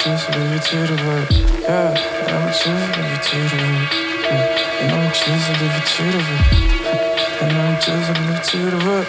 научился левитировать. Я научился левитировать. Я научился левитировать. Я научился левитировать.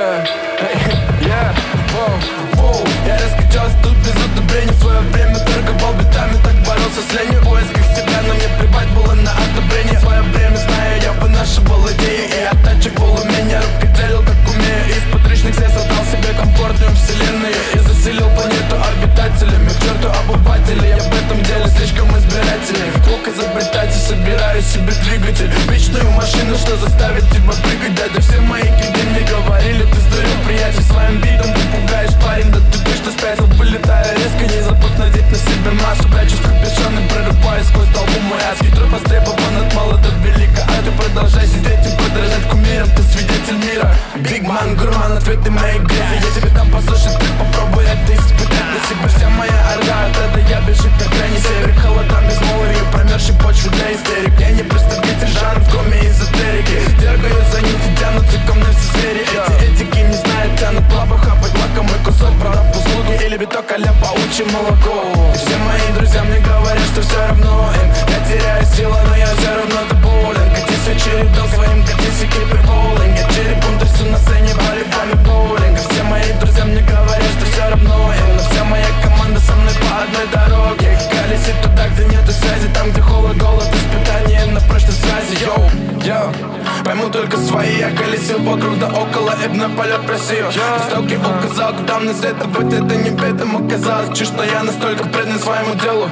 Я раскачался тут без одобрения. В свое время торговал битами, так боролся с ленью. В поисках себя, но мне плевать было на одобрение. В свое время, знаю, я вынашивал идеи и оттачивал умения. Рукоделил, как умею. Из подручных средств создал себе комфортную вселенную и заселил планету обитателями. К черту обыватели, я в этом деле слишком избирательный. Плохо изобретатель, собираю себе двигатель. Вечную машину, что заставит тебя прыгать. Дядя, все мои киды мне говорили: ты сдурел, приятель, своим видом ты пугаешь, парень. Да ты точно спятил, вылетая резко, не забудь надеть на себя маску. Прячусь в капюшон и прорываюсь сквозь толпу. Мой адский труд востребован от мала до велика. А ты продолжай сидеть и подражать кумирам. Ты свидетель мира, Биг Ман, гурман, ответы мои грязы. Я тебе дам послушать, ты попробуй это испытать на себе. Вся моя орда от эта я бежит на крайний север. Холодам без молвию, промерзшей почвы для истерик. Я не представитель жанров, кроме эзотерики. Дергаю за нити, тянутся ко мне все звери. Эти этики не знают, тянут лапы, хапать лакомый кусок, продав услуги или биток а-ля паучье молоко. И все мои друзья мне говорят, что все равно им. Я теряю силы, но я все равно доволен. Катись очередом своим, катись и keep it rolling. Я черепом трясу на сцене волейбольный боулинг. И все мои друзья мне говорят, что все равно им. Но вся моя команда со мной по одной дороге. Колесит туда, где нету связи, там, где холод, голод, испытания на прочной связи. Йоу, пойму только свои. Я колесил вокруг да около, и вновь полет просил. Стрелки указал, куда мне следовать, это не бедом оказалось. Чуть что я настолько предан своему делу.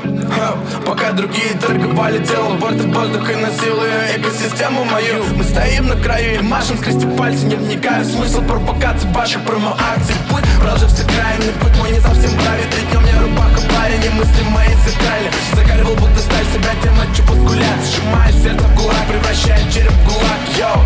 Пока другие торговали делом, борты в воздух и насилуя экосистему мою. Мы стоим на краю и машем, скрестив пальцы, не вникая в смысл провокаций ваших промо-акций. Путь прожив сакральный путь мой не совсем правит. Ведь днем мне рубаха парень, и мысли мои сакральны. Закаливал, будто сталь себя тем, от чего сгулять. Сжимая сердце в кулак, превращая череп в гулаг. Йоу,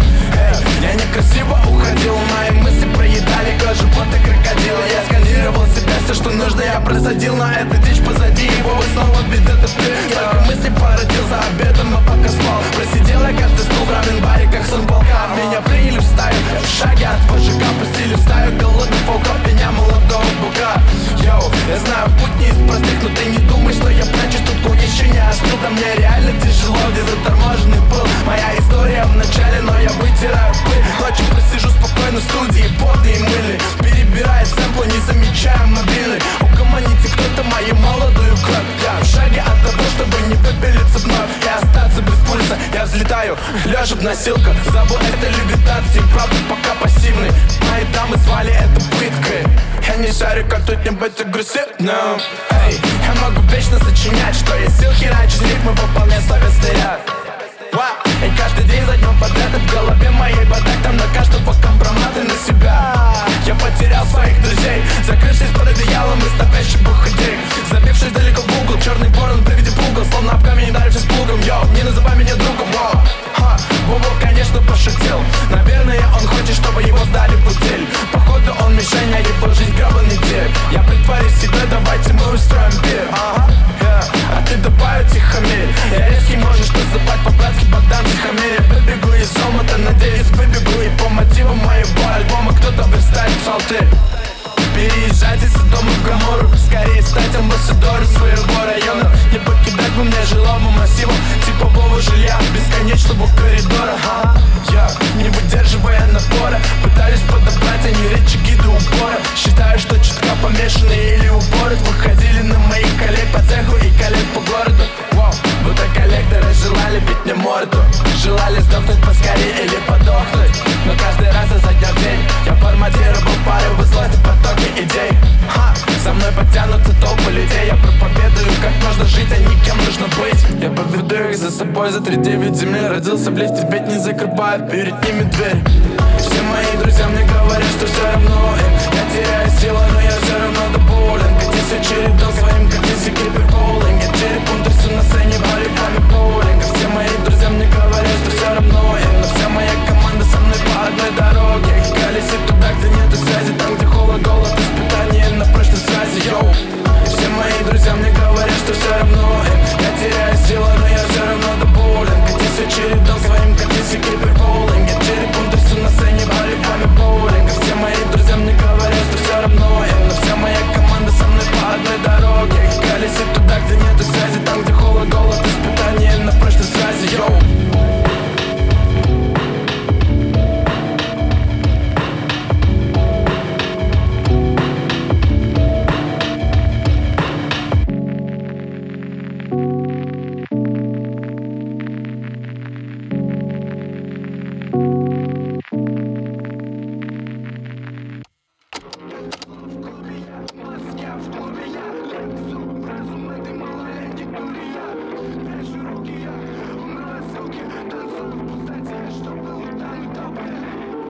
я некрасиво уходил, мои мысли проедали кожу, будто крокодил. Я сканировал себя, все, что нужно я просадил. Но эта дичь позади, его снова ведет ты. Столько мыслей породил за обедом, а пока спал просидел я каждый стул в рамен баре, как сон полка. Меня приняли в стаю, в шаге от вожака пустили в стаю голодных волков, меня молодого бука. Йоу, я знаю, путь не из простых, но ты не думай, что я прячусь тут, кул еще не остыл. Да мне реально тяжело, где заторможенный был. Моя история в начале, но я вытираю пыль. Ночью просижу спокойно в студии, потный и мыльный, перебирая сэмплы, не замечая мобильный. Угомоните кто-то мою молодую кровь. Я в шаге от того, чтобы не выпилиться вновь и остаться без пульса. Я взлетаю, лежа в носилках, забыл это левитацией, правда пока пассивный. Мои дамы звали это пыткой. Я не шарю, как тут не быть агрессивным. Эй, я могу вечно сочинять, что есть сил херачить рифмы, выполнять словесный ряд. И каждый день за днем подряд в голове моей бардак, там на каждого компроматы на себя. Я потерял своих друзей, закрывшись под одеялом из топящих бухадей. Забившись далеко в угол, черный ворон при виде пугал, словно об камень ударившись плугом. Йоу, не называй меня другом, Бубу, конечно, пошутил. Наверное, он хочет, чтобы его сдали в утиль. Походу он мишень, а его жизнь гребаный тип. Я притворюсь себе, давайте мы устроим пир. А ты давай утихомирь. Я резкий, можешь называть по-братски Богдан Тихомирь. Я выбегу из омута, надеюсь выбегу. И по мотивам моего альбома кто-то выставит псалтырь. Переезжать из дома в Гамору, скорее стать амбассадором своего района. Не покидать бы мне жилому массиву типового жилья бесконечного коридора. Я, не выдерживая напора, пытались подобрать они рычаги до упора. Считаю, что чутка помешанные или упорот выходили на моих коллег по цеху и коллег по городу. Будто коллекторы желали бить мне морду, желали сдохнуть поскорее или подохнуть. Но каждый раз изо дня в день я форматировал порывы злости, потоки идей. Со мной подтянутся толпы людей. Я проповедую, как можно жить, а не кем нужно быть. Я поведу их за собой за 3-9 земли. Родился в лифте, ведь не закрывает перед ними дверь. Все мои друзья мне говорят, что все равно им. Я теряю силы, но я все равно доволен. Катись очередом своим, катись и keep it rolling. Я черепом трясу на сцене волейбольный боулинг. Все мои друзья мне говорят, что все равно им.